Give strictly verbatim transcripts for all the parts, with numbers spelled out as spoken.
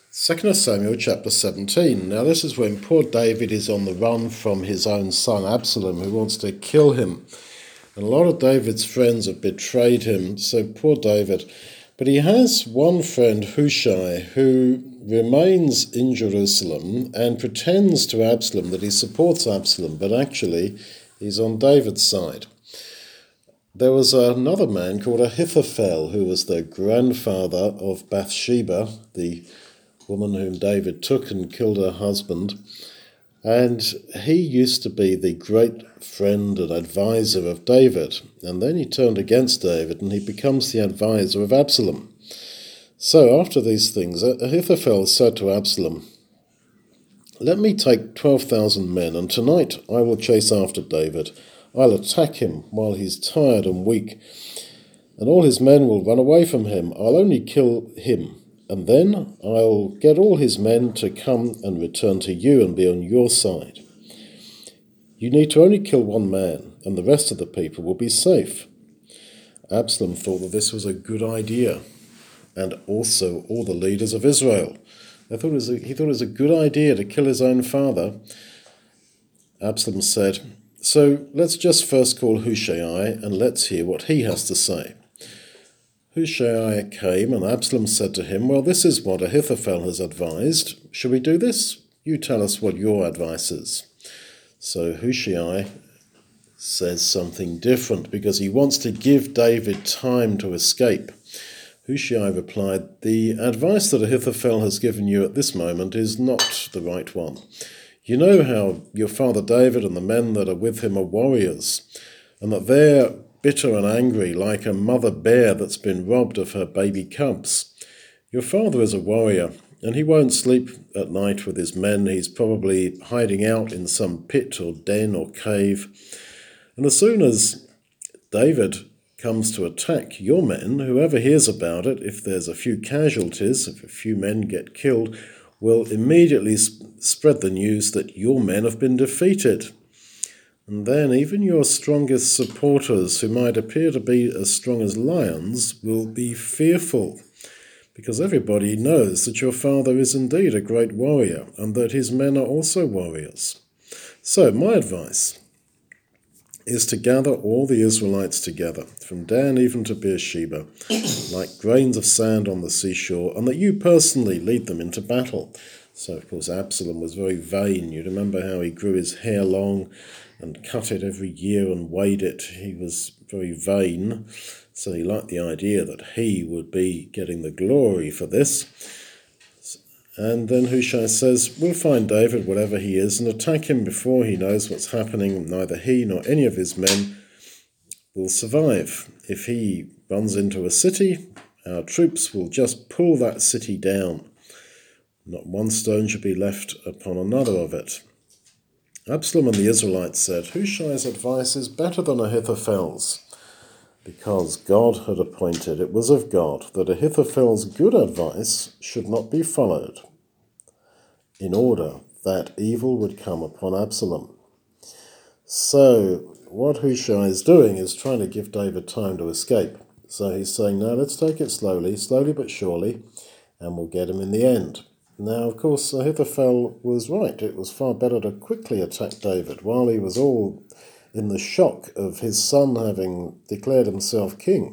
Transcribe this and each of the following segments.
Second Samuel chapter seventeen. Now this is when poor David is on the run from his own son Absalom, who wants to kill him. And a lot of David's friends have betrayed him, so poor David. But he has one friend, Hushai, who remains in Jerusalem and pretends to Absalom that he supports Absalom, but actually he's on David's side. There was another man called Ahithophel, who was the grandfather of Bathsheba, the woman whom David took and killed her husband. And he used to be the great friend and advisor of David. And then he turned against David and he becomes the advisor of Absalom. So after these things, Ahithophel said to Absalom, "Let me take twelve thousand men, and tonight I will chase after David. I'll attack him while he's tired and weak, and all his men will run away from him. I'll only kill him, and then I'll get all his men to come and return to you and be on your side. You need to only kill one man, and the rest of the people will be safe." Absalom thought that this was a good idea, and also all the leaders of Israel. They thought it was a, he thought it was a good idea to kill his own father. Absalom said, "So let's just first call Hushai, and let's hear what he has to say." Hushai came, and Absalom said to him, "Well, this is what Ahithophel has advised. Shall we do this? You tell us what your advice is." So Hushai says something different because he wants to give David time to escape. Hushai replied, "The advice that Ahithophel has given you at this moment is not the right one. You know how your father David and the men that are with him are warriors, and that they're bitter and angry like a mother bear that's been robbed of her baby cubs. Your father is a warrior, and he won't sleep at night with his men. He's probably hiding out in some pit or den or cave. And as soon as David comes to attack your men, whoever hears about it, if there's a few casualties, if a few men get killed, will immediately sp- spread the news that your men have been defeated. And then even your strongest supporters, who might appear to be as strong as lions, will be fearful, because everybody knows that your father is indeed a great warrior, and that his men are also warriors. So my advice is to gather all the Israelites together, from Dan even to Beersheba, like grains of sand on the seashore, and that you personally lead them into battle." So, of course, Absalom was very vain. You remember how he grew his hair long and cut it every year and weighed it. He was very vain, so he liked the idea that he would be getting the glory for this. And then Hushai says, "We'll find David, whatever he is, and attack him before he knows what's happening. Neither he nor any of his men will survive. If he runs into a city, our troops will just pull that city down. Not one stone should be left upon another of it." Absalom and the Israelites said, "Hushai's advice is better than Ahithophel's," because God had appointed, it was of God, that Ahithophel's good advice should not be followed, in order that evil would come upon Absalom. So what Hushai is doing is trying to give David time to escape. So he's saying, "No, let's take it slowly, slowly but surely, and we'll get him in the end." Now, of course, Ahithophel was right. It was far better to quickly attack David while he was all in the shock of his son having declared himself king.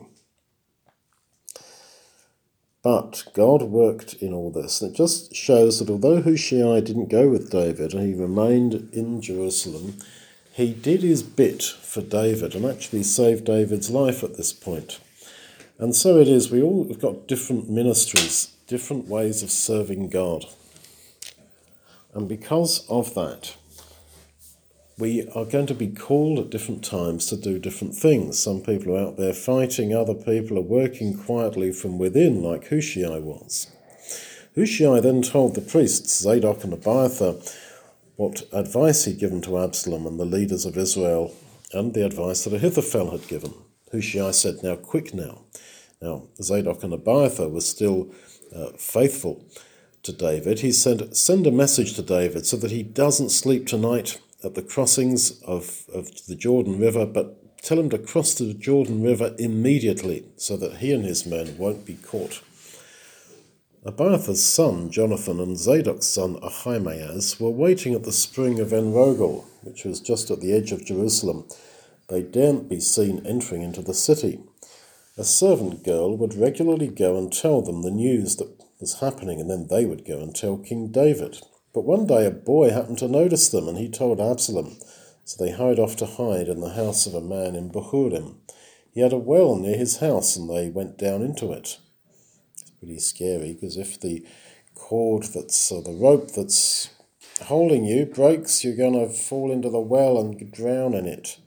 But God worked in all this. And it just shows that although Hushai didn't go with David and he remained in Jerusalem, he did his bit for David and actually saved David's life at this point. And so it is, we all have got different ministries, different ways of serving God. And because of that, we are going to be called at different times to do different things. Some people are out there fighting, other people are working quietly from within, like Hushai was. Hushai then told the priests, Zadok and Abiathar, what advice he'd given to Absalom and the leaders of Israel, and the advice that Ahithophel had given. Hushai said, "Now, quick now." Now, Zadok and Abiathar were still uh, faithful to David. He said, "Send a message to David so that he doesn't sleep tonight at the crossings of, of the Jordan River, but tell him to cross the Jordan River immediately so that he and his men won't be caught." Abiathar's son, Jonathan, and Zadok's son, Ahimaaz, were waiting at the spring of En-Rogel, which was just at the edge of Jerusalem. They daren't be seen entering into the city. A servant girl would regularly go and tell them the news that was happening, and then they would go and tell King David. But one day a boy happened to notice them, and he told Absalom. So they hurried off to hide in the house of a man in Bahurim. He had a well near his house, and they went down into it. It's pretty scary, because if the cord that's, or the rope that's holding you breaks, you're going to fall into the well and drown in it.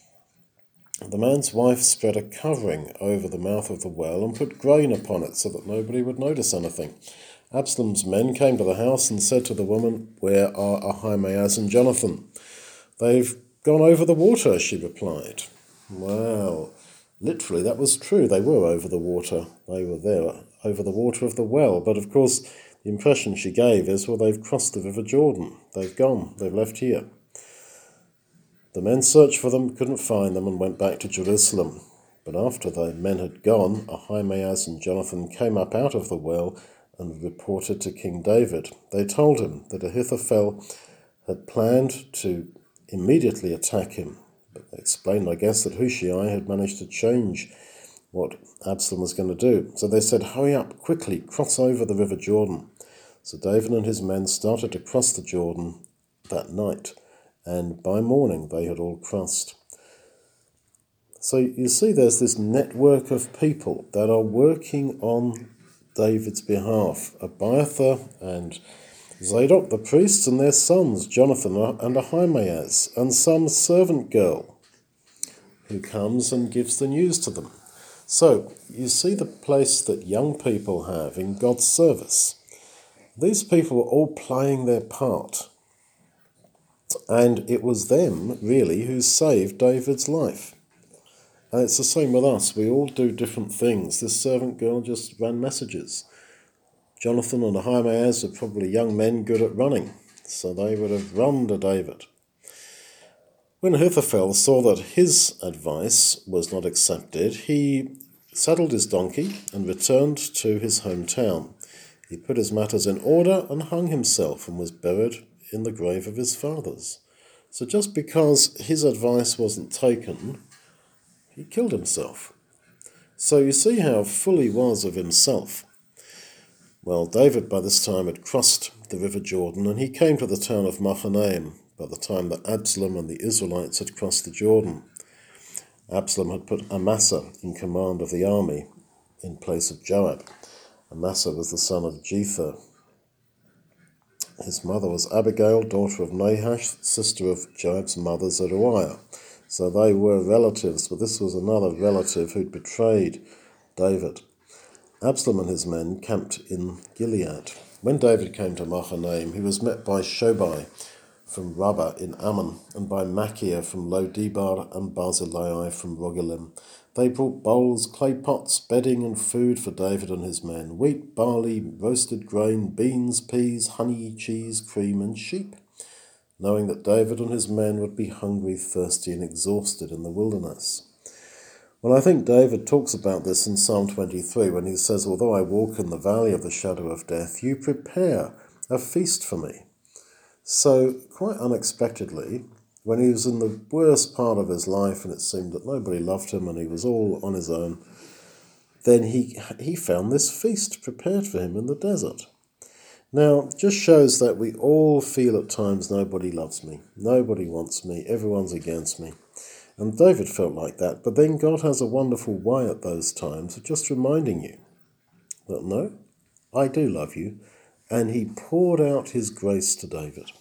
The man's wife spread a covering over the mouth of the well and put grain upon it so that nobody would notice anything. Absalom's men came to the house and said to the woman, "Where are Ahimaaz and Jonathan?" "They've gone over the water," she replied. Well, literally that was true. They were over the water. They were there over the water of the well. But of course, the impression she gave is, well, they've crossed the River Jordan. They've gone. They've left here. The men searched for them, couldn't find them, and went back to Jerusalem. But after the men had gone, Ahimaaz and Jonathan came up out of the well and reported to King David. They told him that Ahithophel had planned to immediately attack him. But they explained, I guess, that Hushai had managed to change what Absalom was going to do. So they said, "Hurry up, quickly, cross over the River Jordan." So David and his men started to cross the Jordan that night, and by morning they had all crossed. So you see there's this network of people that are working on David's behalf. Abiathar and Zadok, the priests, and their sons, Jonathan and Ahimaaz, and some servant girl who comes and gives the news to them. So you see the place that young people have in God's service. These people were all playing their part. And it was them, really, who saved David's life. And it's the same with us. We all do different things. This servant girl just ran messages. Jonathan and Ahimaaz are probably young men good at running, so they would have run to David. When Ahithophel saw that his advice was not accepted, he saddled his donkey and returned to his hometown. He put his matters in order and hung himself and was buried in the grave of his fathers. So just because his advice wasn't taken, he killed himself. So you see how full he was of himself. Well, David by this time had crossed the River Jordan, and he came to the town of Mahanaim by the time that Absalom and the Israelites had crossed the Jordan. Absalom had put Amasa in command of the army in place of Joab. Amasa was the son of Jether. His mother was Abigail, daughter of Nahash, sister of Joab's mother Zeruiah. So they were relatives, but this was another relative who'd betrayed David. Absalom and his men camped in Gilead. When David came to Mahanaim, he was met by Shobai from Rabbah in Ammon, and by Machir from Lo-debar, and Barzillai from Rogelim. They brought bowls, clay pots, bedding, and food for David and his men: wheat, barley, roasted grain, beans, peas, honey, cheese, cream, and sheep, knowing that David and his men would be hungry, thirsty, and exhausted in the wilderness. Well, I think David talks about this in Psalm twenty-three when he says, "Although I walk in the valley of the shadow of death, you prepare a feast for me." So, quite unexpectedly, when he was in the worst part of his life and it seemed that nobody loved him and he was all on his own, then he he found this feast prepared for him in the desert. Now, it just shows that we all feel at times, nobody loves me, nobody wants me, everyone's against me. And David felt like that, but then God has a wonderful way at those times of just reminding you that no, I do love you, and he poured out his grace to David.